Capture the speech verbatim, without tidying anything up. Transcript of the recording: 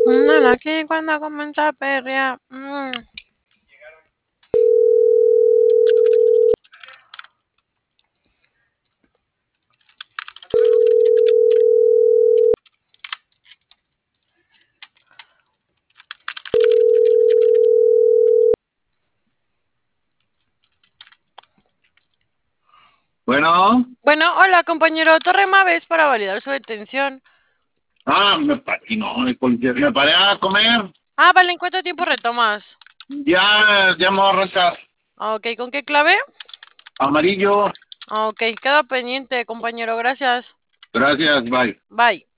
Mm, aquí cuando comienza a perrear. Mm. Bueno, Bueno, hola compañero, Torre Maves para validar su detención. ah, me, pa- y no, el policía, me paré a comer, Ah, vale, ¿en cuánto tiempo retomas? ya, ya me voy a arrancar. Ok, ¿con qué clave? Amarillo, Ok, queda pendiente, compañero, gracias. gracias, bye. Bye.